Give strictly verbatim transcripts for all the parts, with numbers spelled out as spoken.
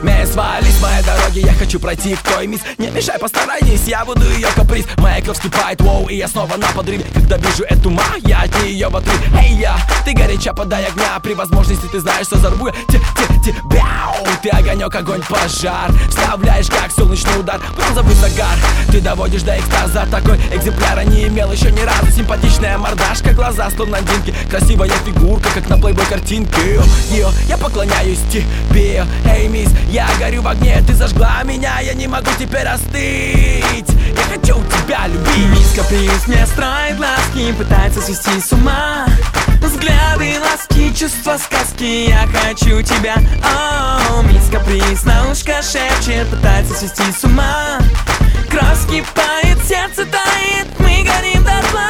Мэй, свали с моей дороги, я хочу пройти к той мисс. Не мешай, постарайтесь, я буду ее каприз. Моя кровь вскипает, воу, и я снова на подрыве. Когда вижу эту ма, я от нее в отрыв. Эй, я, ты горяча, подай огня. При возможности ты знаешь, что зарву я тебя. Ты огонек, огонь, пожар. Вставляешь, как солнечный удар, бронзовый загар. Ты доводишь до экстаза, такой экземпляра не имел еще ни разу. Симпатичная мордашка, глаза словно блондинки. Красивая фигурка, как на плейбой картинке. Йо, я поклоняюсь тебе. Эй, мисс, я горю в огне. Ты зажгла меня, я не могу теперь остыть. Я хочу тебя любить. Мисс Каприз мне строит глазки, пытается свести с ума. Взгляды, ласки, чувства, сказки. Я хочу тебя. О, мисс Каприз на ушко шепчет, пытается свести с ума. Кровь вскипает, сердце тает, мы горим дотла.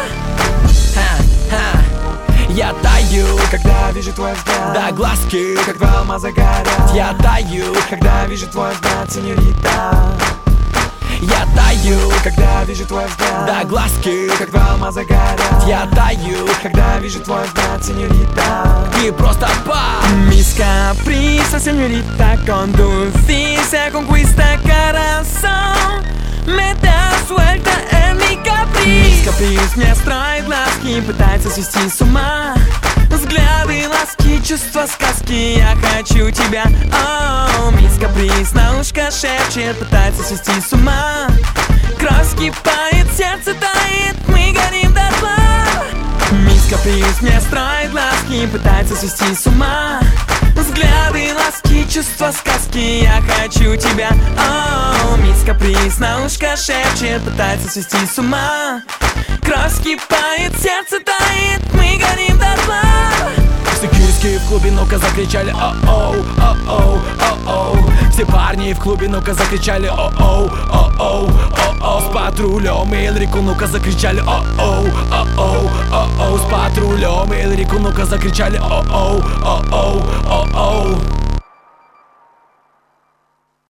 Я таю, когда вижу твой взгляд, да глазки, как два алмаза горят. Я таю, когда вижу твой взгляд, сеньорита. Я таю, когда вижу твой взгляд, да глазки, как два алмаза горят. Я таю, когда вижу твой взгляд, сеньорита. Ты просто па. Miss Caprisa, señorita, con dulce conquista corazón. Me da suelta en mi capriz. Miss Capriz мне строит глазки, пытается свести с ума. Взгляды, ласки, чувства, сказки. Я хочу тебя. О, Miss Capriz на ушко шепчет, пытается свести с ума. Кровь вскипает, сердце тает, мы горим дотла. Miss Capriz мне строит глазки, пытается свести с ума. Взгляды, ласки, чувства, сказки. Я хочу тебя. О, Miss Capriz на ушко шепчет, пытается свести с ума. Кровь вскипает, сердце тает, мы горим дотла. Все киски в клубе, ну-ка закричали о-оу, о-оу, о-оу. Все парни в клубе, ну-ка закричали о-оу, о-оу, о-оу. С патрулем Эльрику, ну-ка закричали о-оу, о-оу, о-оу. С патрулем Эльрику, ну-ка закричали о-оу, о-оу, о-оу.